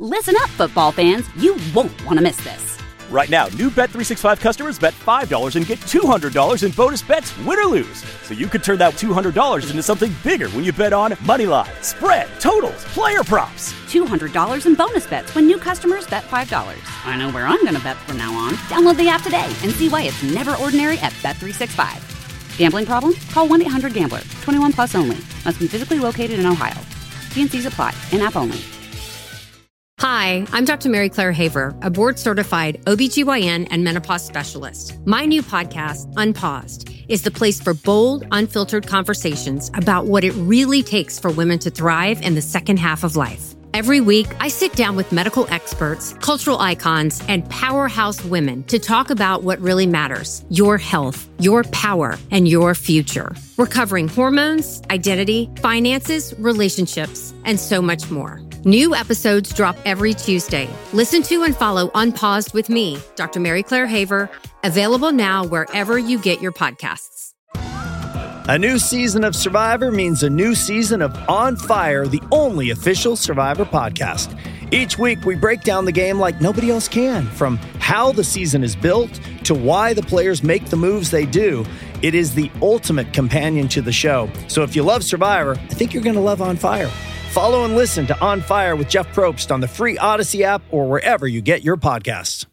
Listen up, football fans. You won't want to miss this. Right now, new Bet365 customers bet $5 and get $200 in bonus bets, win or lose. So you could turn that $200 into something bigger when you bet on money line, spread, totals, player props. $200 in bonus bets when new customers bet $5. I know where I'm going to bet from now on. Download the app today and see why it's never ordinary at Bet365. Gambling problem? Call 1-800-GAMBLER. 21 plus only. Must be physically located in Ohio. T&Cs apply. In-app only. Hi, I'm Dr. Mary Claire Haver, a board-certified OBGYN and menopause specialist. My new podcast, Unpaused, is the place for bold, unfiltered conversations about what it really takes for women to thrive in the second half of life. Every week, I sit down with medical experts, cultural icons, and powerhouse women to talk about what really matters: your health, your power, and your future. We're covering hormones, identity, finances, relationships, and so much more. New episodes drop every Tuesday. Listen to and follow Unpaused with me, Dr. Mary Claire Haver, available now wherever you get your podcasts. A new season of Survivor means a new season of On Fire, the only official Survivor podcast. Each week, we break down the game like nobody else can, from how the season is built to why the players make the moves they do. It is the ultimate companion to the show. So if you love Survivor, I think you're going to love On Fire. Follow and listen to On Fire with Jeff Probst on the free Odyssey app or wherever you get your podcasts.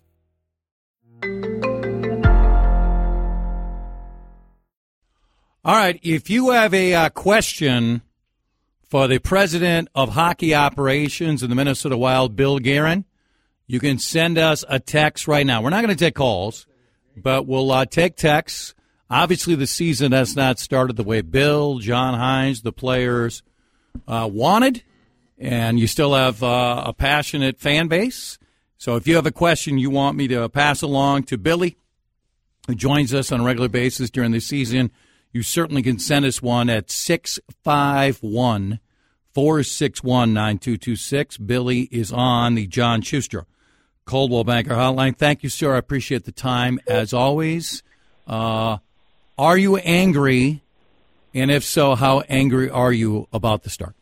All right, if you have a question for the president of hockey operations in the Minnesota Wild, Bill Guerin, you can send us a text right now. We're not going to take calls, but we'll take texts. Obviously, the season has not started the way Bill, John Hines, the players wanted, and you still have a passionate fan base. So if you have a question you want me to pass along to Billy, who joins us on a regular basis during the season, you certainly can send us one at 651-461-9226. Billy is on the John Schuster Coldwell Banker Hotline. Thank you, sir. I appreciate the time, as always. Are you angry? And if so, how angry are you about the start?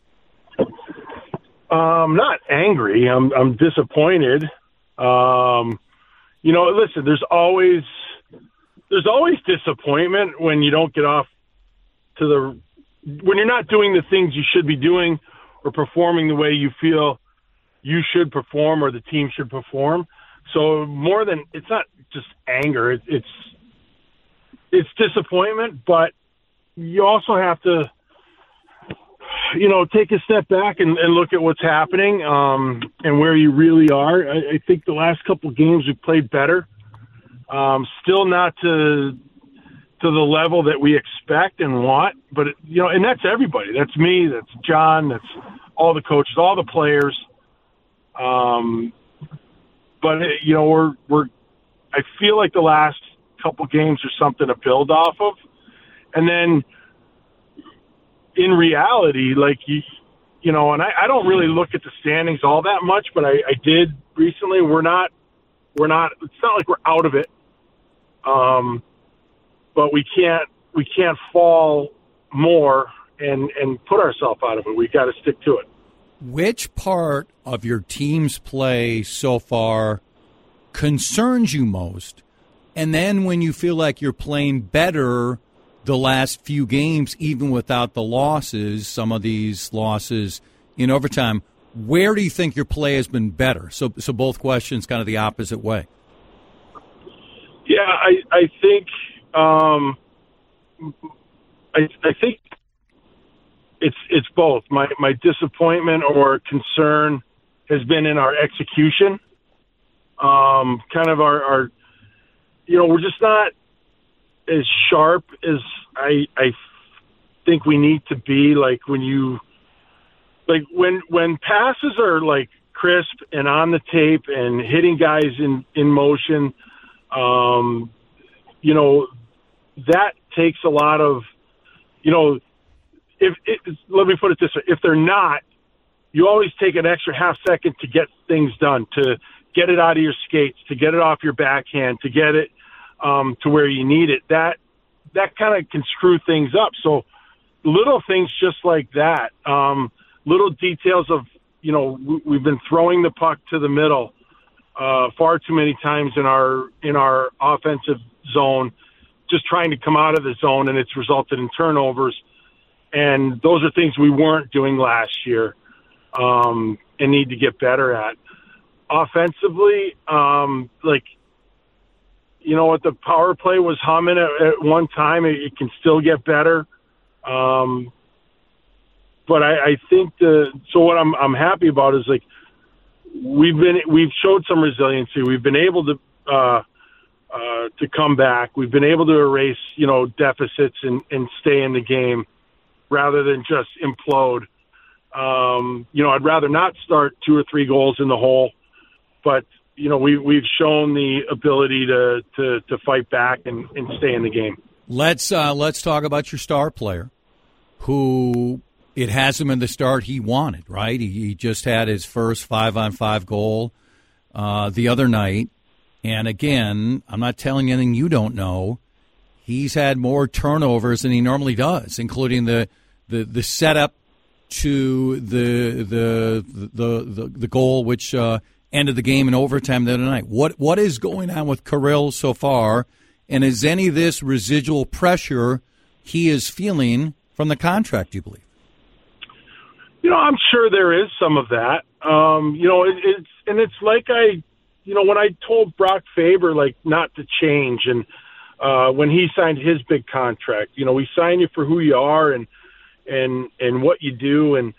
I'm not angry. I'm disappointed. Listen, there's always disappointment when you don't get off when you're not doing the things you should be doing or performing the way you feel you should perform or the team should perform. So more than, it's not just anger. It's disappointment, but you also have to, take a step back and look at what's happening and where you really are. I think the last couple of games we played better. Still not to the level that we expect and want, but and that's everybody. That's me. That's John. That's all the coaches, all the players. But I feel like the last couple games are something to build off of, and then in reality, and I don't really look at the standings all that much, but I did recently. We're not. It's not like we're out of it. But we can't fall more and put ourselves out of it. We got to stick to it. Which part of your team's play so far concerns you most? And then when you feel like you're playing better the last few games, even without the losses, some of these losses in overtime, where do you think your play has been better? So both questions kind of the opposite way. Yeah, I think I think it's both. My disappointment or concern has been in our execution. Kind of our we're just not as sharp as I think we need to be. When passes are crisp and on the tape and hitting guys in motion, that takes a lot of, let me put it this way. If they're not, you always take an extra half second to get things done, to get it out of your skates, to get it off your backhand, to get it to where you need it. That kind of can screw things up. So little things just like that, little details of we've been throwing the puck to the middle far too many times in our offensive zone, just trying to come out of the zone, and it's resulted in turnovers. And those are things we weren't doing last year and need to get better at. Offensively, the power play was humming at one time. It can still get better. But I think so what I'm happy about is we've showed some resiliency. We've been able to come back. We've been able to erase, deficits and stay in the game rather than just implode. I'd rather not start 2 or 3 goals in the hole, but we've shown the ability to fight back and stay in the game. Let's talk about your star player, who it hasn't been the start he wanted. Right, he just had his first 5-on-5 goal the other night, and again, I'm not telling you anything you don't know. He's had more turnovers than he normally does, including the setup to the goal, which ended the game in overtime the other night. What is going on with Kirill so far, and is any of this residual pressure he is feeling from the contract, do you believe? I'm sure there is some of that. It's like when I told Brock Faber not to change, and when he signed his big contract, we sign you for who you are and what you do, and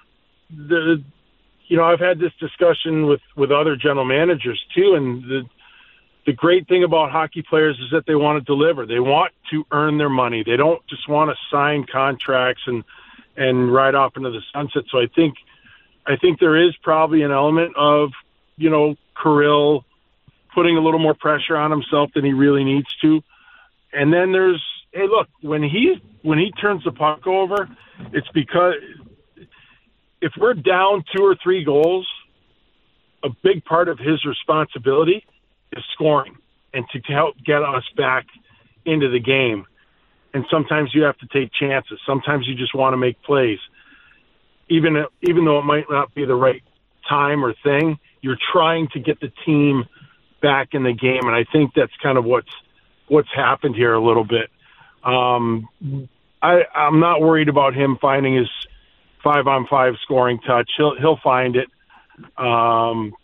I've had this discussion with other general managers too, and the great thing about hockey players is that they want to deliver. They want to earn their money. They don't just want to sign contracts and ride off into the sunset. So I think there is probably an element of Kirill putting a little more pressure on himself than he really needs to. And then there's, hey, look, when he turns the puck over, it's because if we're down 2 or 3 goals, a big part of his responsibility is scoring and to help get us back into the game. And sometimes you have to take chances. Sometimes you just want to make plays. Even though it might not be the right time or thing, you're trying to get the team back in the game. And I think that's kind of what's happened here a little bit. I'm not worried about him finding his 5-on-5 scoring touch. He'll find it. And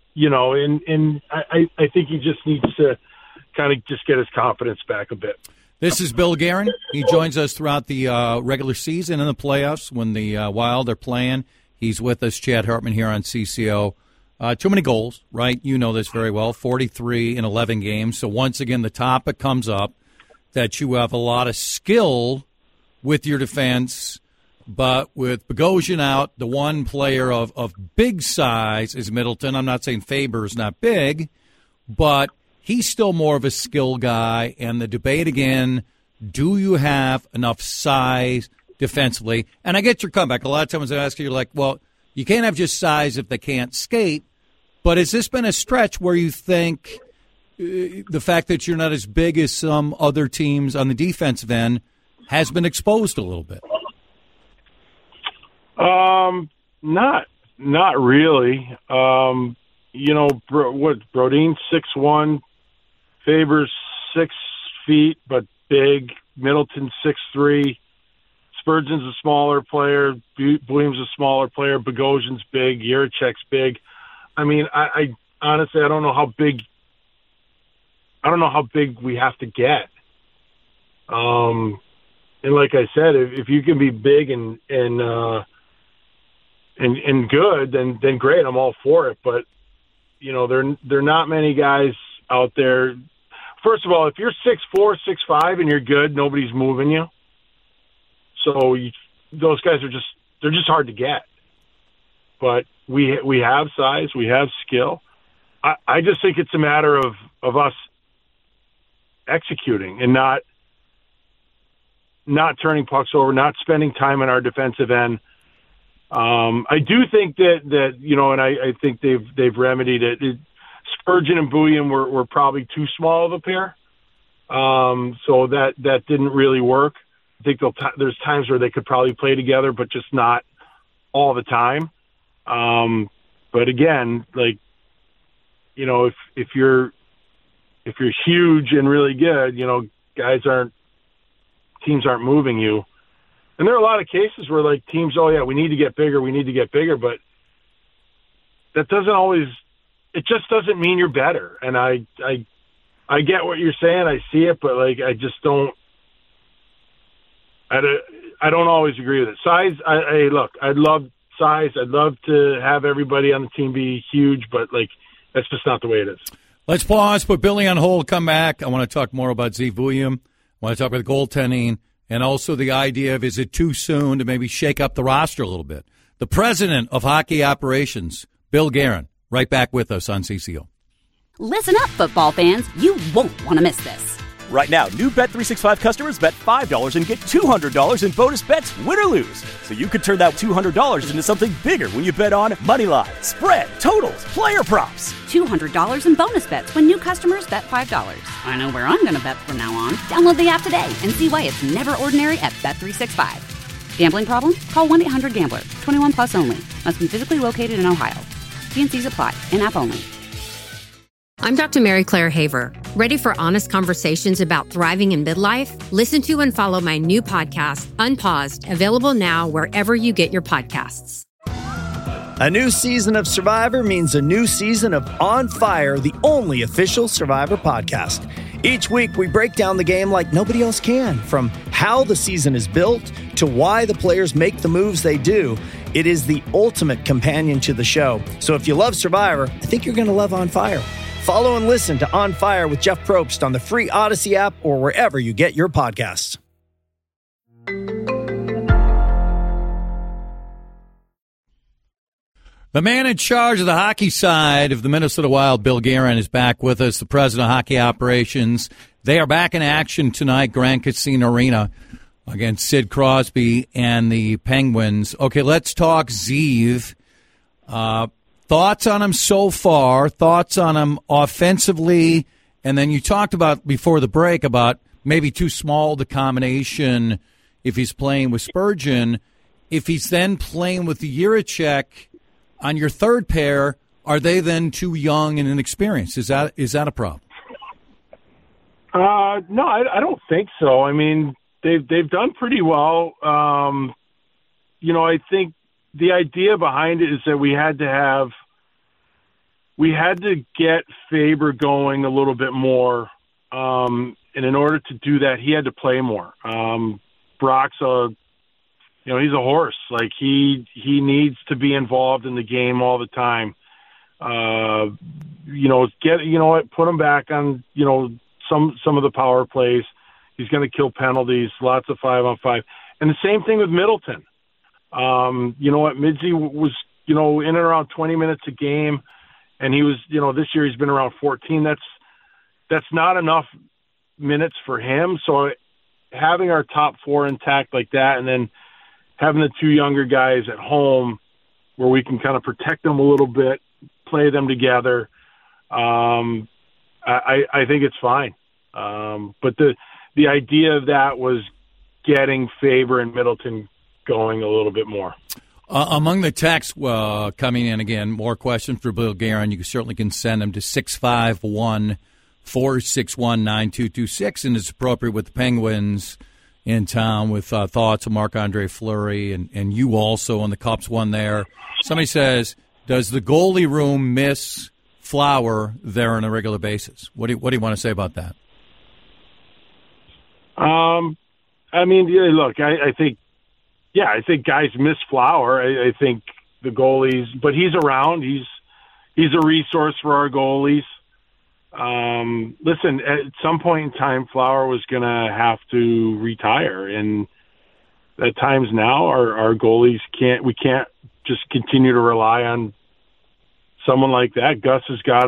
I think he just needs to kind of just get his confidence back a bit. This is Bill Guerin. He joins us throughout the regular season and the playoffs when the Wild are playing. He's with us, Chad Hartman, here on CCO. Too many goals, right? You know this very well, 43 in 11 games. So once again, the topic comes up that you have a lot of skill with your defense, but with Bogosian out, the one player of big size is Middleton. I'm not saying Faber's not big, but he's still more of a skill guy. And the debate again, do you have enough size defensively? And I get your comeback. A lot of times I ask you, you're like, well, you can't have just size if they can't skate. But has this been a stretch where you think the fact that you're not as big as some other teams on the defensive end has been exposed a little bit? Not really. Brodin's 6'1", Faber's 6 feet but big. Middleton's 6'3". Spurgeon's a smaller player. Williams a smaller player. Bogosian's big. Jiricek's big. I mean, I honestly I don't know how big we have to get. And like I said, if you can be big and good, then great. I'm all for it. But there are not many guys out there. First of all, if you're 6'4", 6'5", and you're good, nobody's moving you. So those guys are just hard to get. But we have size, we have skill. I just think it's a matter of us executing and not turning pucks over, not spending time in our defensive end. I do think that and I think they've remedied it. Spurgeon and Bouillon were probably too small of a pair, so that didn't really work. I think there's times where they could probably play together, but just not all the time. But again, like, you know, if you're huge and really good, you know, teams aren't moving you. And there are a lot of cases where, like, teams, oh yeah, we need to get bigger, but that doesn't always. It just doesn't mean you're better. And I get what you're saying. I see it, but like, I just don't. I don't always agree with it. Size. Look. I'd love size. I'd love to have everybody on the team be huge, but like, that's just not the way it is. Let's pause. Put Billy on hold. Come back. I want to talk more about Zeev William. I want to talk about the goaltending and also the idea of, is it too soon to maybe shake up the roster a little bit? The president of hockey operations, Bill Guerin, right back with us on CCO. Listen up, football fans. You won't want to miss this. Right now, new Bet365 customers bet $5 and get $200 in bonus bets, win or lose. So you could turn that $200 into something bigger when you bet on moneyline, spread, totals, player props. $200 in bonus bets when new customers bet $5. I know where I'm going to bet from now on. Download the app today and see why it's never ordinary at Bet365. Gambling problem? Call 1-800-GAMBLER. 21 plus only. Must be physically located in Ohio. T&Cs apply. In-app only. I'm Dr. Mary Claire Haver. Ready for honest conversations about thriving in midlife? Listen to and follow my new podcast, Unpaused, available now wherever you get your podcasts. A new season of Survivor means a new season of On Fire, the only official Survivor podcast. Each week, we break down the game like nobody else can, from how the season is built to why the players make the moves they do. It is the ultimate companion to the show. So if you love Survivor, I think you're going to love On Fire. Follow and listen to On Fire with Jeff Probst on the free Odyssey app or wherever you get your podcasts. The man in charge of the hockey side of the Minnesota Wild, Bill Guerin, is back with us, the president of hockey operations. They are back in action tonight, Grand Casino Arena, against Sid Crosby and the Penguins. Okay, let's talk Zeev. Thoughts on him so far, thoughts on him offensively, and then you talked about before the break about maybe too small the combination if he's playing with Spurgeon. If he's then playing with the Jiricek on your third pair, are they then too young and inexperienced? Is that a problem? No, I don't think so. I mean, they've done pretty well. You know, I think the idea behind it is that we had to get Faber going a little bit more, and in order to do that, he had to play more. Brock's he's a horse. Like he needs to be involved in the game all the time. Put him back on some of the power plays. He's going to kill penalties, lots of 5-on-5, and the same thing with Middleton. Midzi was, in and around 20 minutes a game, and he was, this year he's been around 14. That's not enough minutes for him. So having our top four intact like that, and then having the two younger guys at home where we can kind of protect them a little bit, play them together, I think it's fine. But the idea of that was getting Faber and Middleton going a little bit more. Among the texts coming in, again, more questions for Bill Guerin. You certainly can send them to 651-461-9226, and it's appropriate with the Penguins in town with thoughts of Marc-Andre Fleury and you also on the Cups one there. Somebody says, does the goalie room miss Flower there on a regular basis? What do you want to say about that? I mean, look, I think guys miss Flower. I think the goalies, but he's around. He's a resource for our goalies. Listen, at some point in time, Flower was going to have to retire, and at times now, our goalies we can't just continue to rely on someone like that. Gus has got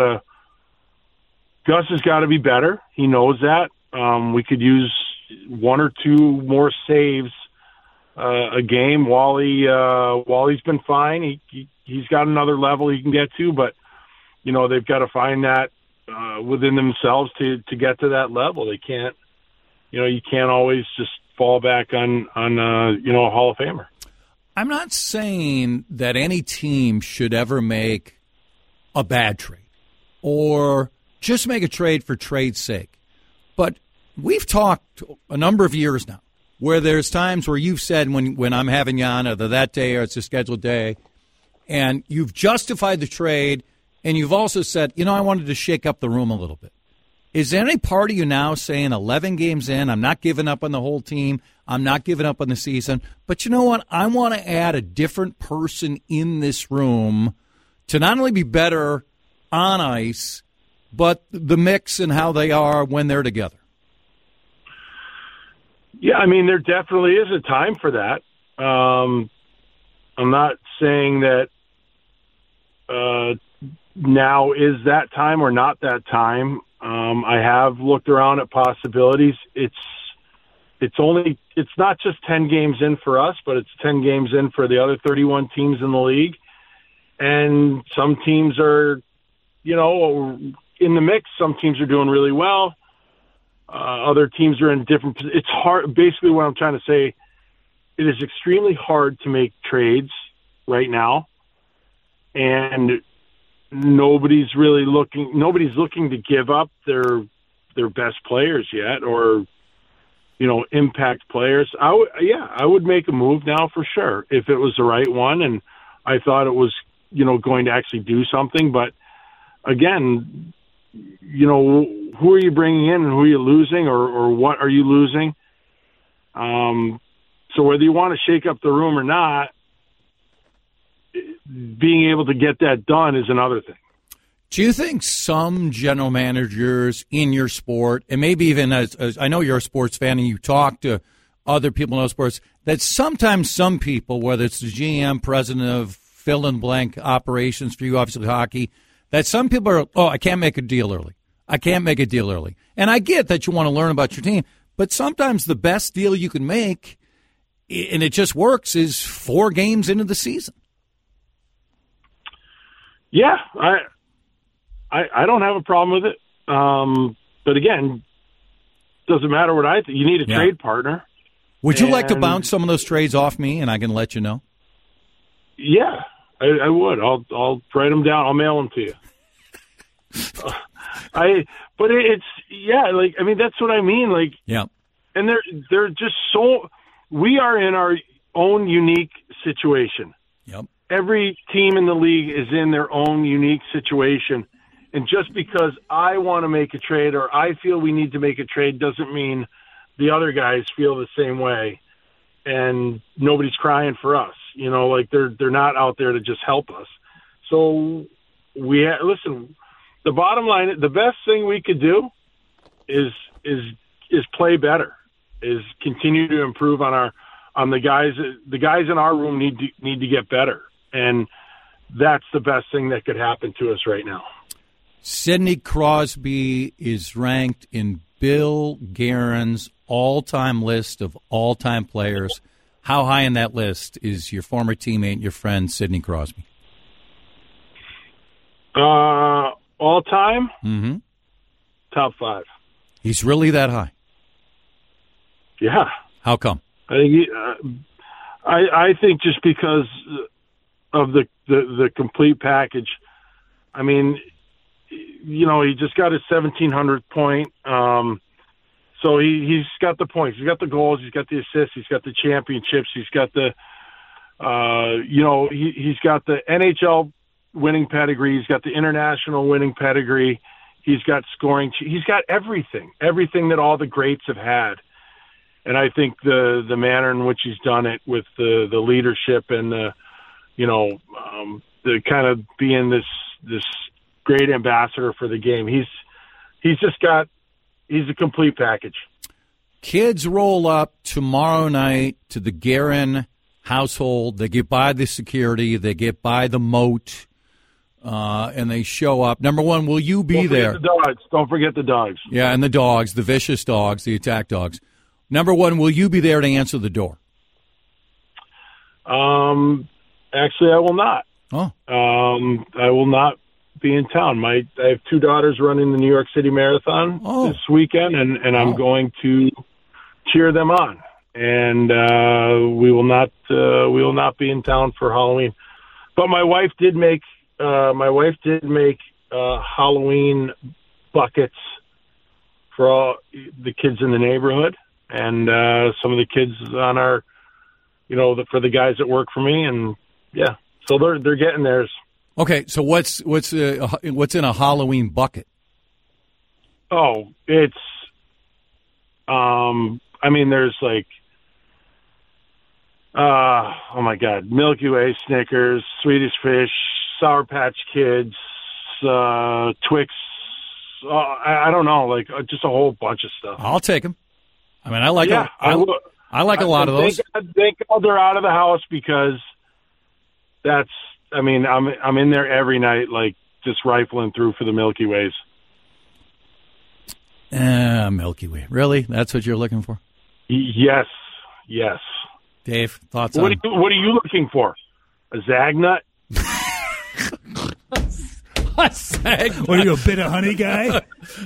to be better. He knows that. We could use one or two more saves a game. Wally's been fine. He's got another level he can get to, but they've got to find that within themselves to get to that level. They can't, you can't always just fall back on a Hall of Famer. I'm not saying that any team should ever make a bad trade or just make a trade for trade's sake. But we've talked a number of years now where there's times where you've said when I'm having you on either that day or it's a scheduled day, and you've justified the trade, and you've also said, I wanted to shake up the room a little bit. Is there any part of you now saying 11 games in, I'm not giving up on the whole team, I'm not giving up on the season, but you know what? I want to add a different person in this room to not only be better on ice, but the mix and how they are when they're together? Yeah, I mean, there definitely is a time for that. I'm not saying that now is that time or not that time. I have looked around at possibilities. It's not just 10 games in for us, but it's 10 games in for the other 31 teams in the league. And some teams are, in the mix. Some teams are doing really well. Other teams are in different. It's hard. Basically, what I'm trying to say, it is extremely hard to make trades right now, and nobody's looking to give up their best players yet, or impact players. I would make a move now for sure if it was the right one, and I thought it was going to actually do something. But again, who are you bringing in and who are you losing, or what are you losing? So whether you want to shake up the room or not, being able to get that done is another thing. Do you think some general managers in your sport, and maybe even as I know you're a sports fan and you talk to other people in those sports, that sometimes some people, whether it's the GM, president of fill-in-blank operations for you, obviously hockey, that some people are, I can't make a deal early. I can't make a deal early. And I get that you want to learn about your team, but sometimes the best deal you can make, and it just works, is 4 games into the season. Yeah, I don't have a problem with it. But again, doesn't matter what I think. You need a trade partner. Would you like to bounce some of those trades off me, and I can let you know? Yeah, I would. I'll write them down. I'll mail them to you. That's what I mean. Like, yeah. And they're just so. We are in our own unique situation. Yep. Every team in the league is in their own unique situation. And just because I want to make a trade or I feel we need to make a trade doesn't mean the other guys feel the same way. And nobody's crying for us. They're not out there to just help us. So listen, the bottom line, the best thing we could do is play better, is continue to improve on the guys. The guys in our room need to get better. And that's the best thing that could happen to us right now. Sidney Crosby is ranked in Bill Guerin's all-time list of all-time players. How high in that list is your former teammate, your friend, Sidney Crosby? All-time? Mm-hmm. Top 5. He's really that high? Yeah. How come? I think just because of the complete package. I mean, he just got his 1,700th point. So he's got the points. He's got the goals. He's got the assists. He's got the championships. He's got the, he's got the NHL winning pedigree. He's got the international winning pedigree. He's got scoring. He's got everything that all the greats have had. And I think the manner in which he's done it with the leadership and the kind of being this great ambassador for the game. He's a complete package. Kids roll up tomorrow night to the Guerin household. They get by the security. They get by the moat, and they show up. Number one, will you be there? Don't forget the dogs. Yeah, and the dogs, the vicious dogs, the attack dogs. Number one, will you be there to answer the door? Actually, I will not. Oh. I will not be in town. I have 2 daughters running the New York City Marathon this weekend, and I'm going to cheer them on. and we will not be in town for Halloween. But my wife did make Halloween buckets for all the kids in the neighborhood, and some of the kids on our, for the guys that work for me, and yeah, so they're getting theirs. Okay, so what's in a Halloween bucket? Oh, it's, there's like, oh my God, Milky Way, Snickers, Swedish Fish, Sour Patch Kids, Twix. I don't know, like just a whole bunch of stuff. I'll take them. I mean, I like a lot of those. Thank God they're out of the house, because I'm in there every night, like just rifling through for the Milky Ways. Milky Way. Really? That's what you're looking for? Yes. Dave, thoughts on... What are you looking for? A Zagnut? What are you, a bit of honey guy?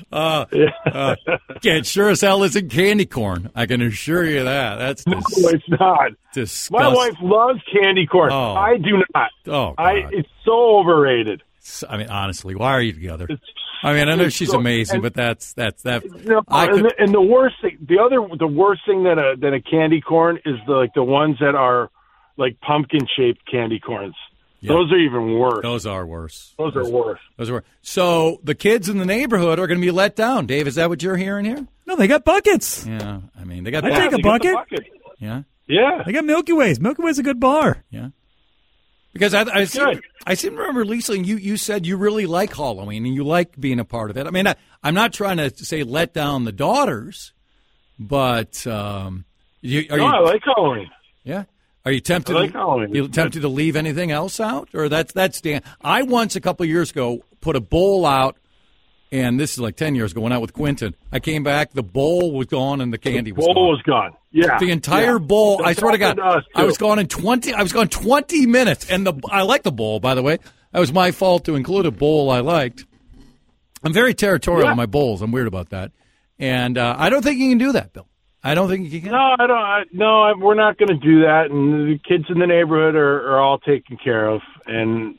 It sure as hell isn't candy corn. I can assure you that. No, it's not. Disgusting. My wife loves candy corn. Oh. I do not. Oh, God. It's so overrated. I mean, honestly, why are you together? I know she's amazing, but that's that. And the worst thing, the worst thing than a candy corn is the ones that are like pumpkin shaped candy corns. Yep. Those are even worse. Those are worse. Those are worse. So the kids in the neighborhood are going to be let down. Dave, is that what you're hearing here? No, they got buckets. Yeah, they got. I take a bucket. Yeah. They got Milky Ways. Milky Way's a good bar. Yeah. Because I seem to remember, Lisa, you said you really like Halloween and you like being a part of it. I mean, I'm not trying to say let down the daughters, but I like Halloween. Yeah. Are you tempted? You tempted to leave anything else out, or that's Dan? I once a couple of years ago put a bowl out, and this is like 10 years ago. Went out with Quentin. I came back, the bowl was gone, and the candy was gone. The bowl was gone. Yeah, the entire bowl. I swear to God, I was gone in 20 minutes, and I like the bowl, by the way. That was my fault to include a bowl I liked. I'm very territorial in my bowls. I'm weird about that, and I don't think you can do that, Bill. I don't think you can. No, I don't. We're not going to do that. And the kids in the neighborhood are all taken care of. And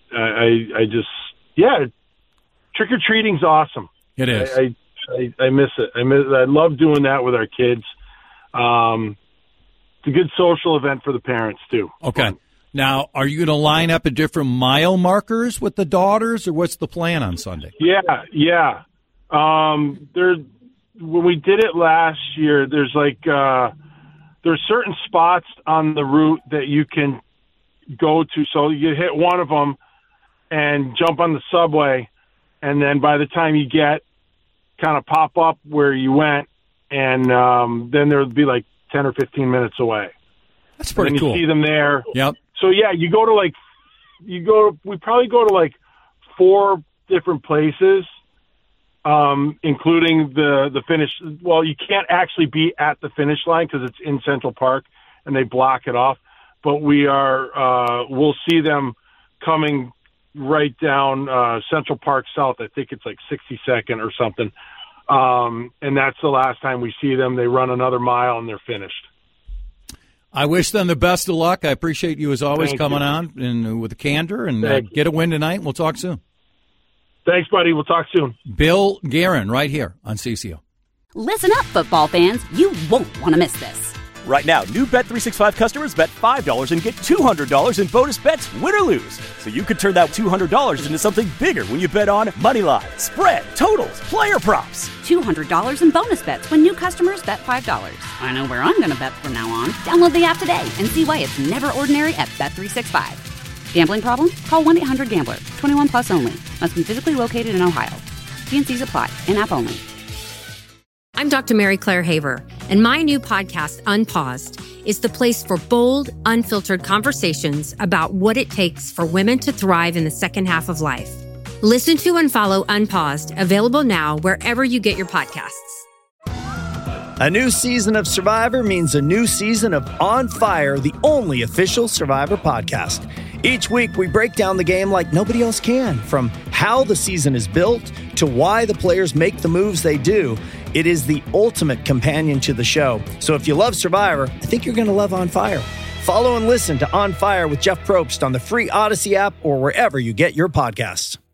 trick or treating's awesome. It is. I miss it. I love doing that with our kids. It's a good social event for the parents too. Okay. Now, are you going to line up at different mile markers with the daughters, or what's the plan on Sunday? Yeah. When we did it last year, there's certain spots on the route that you can go to. So you hit one of them and jump on the subway, and then by the time you get kind of pop up where you went, and then there would be like 10 or 15 minutes away. That's pretty cool. You see them there. Yep. So yeah, we probably go to like 4 different places. Including the finish. Well, you can't actually be at the finish line because it's in Central Park and they block it off. But we'll see them coming right down Central Park South. I think it's like 62nd or something. And that's the last time we see them. They run another mile and they're finished. I wish them the best of luck. I appreciate you as always coming on and with the candor, and get a win tonight. We'll talk soon. Thanks, buddy. We'll talk soon. Bill Guerin, right here on CCO. Listen up, football fans. You won't want to miss this. Right now, new Bet365 customers bet $5 and get $200 in bonus bets, win or lose. So you could turn that $200 into something bigger when you bet on Moneyline, spread, totals, player props. $200 in bonus bets when new customers bet $5. I know where I'm going to bet from now on. Download the app today and see why it's never ordinary at Bet365. Gambling problem? Call 1-800-GAMBLER. 21 plus only. Must be physically located in Ohio. T&Cs apply. In-app only. I'm Dr. Mary Claire Haver, and my new podcast, Unpaused, is the place for bold, unfiltered conversations about what it takes for women to thrive in the second half of life. Listen to and follow Unpaused, available now wherever you get your podcasts. A new season of Survivor means a new season of On Fire, the only official Survivor podcast. Each week, we break down the game like nobody else can, from how the season is built to why the players make the moves they do. It is the ultimate companion to the show. So if you love Survivor, I think you're going to love On Fire. Follow and listen to On Fire with Jeff Probst on the free Odyssey app or wherever you get your podcasts.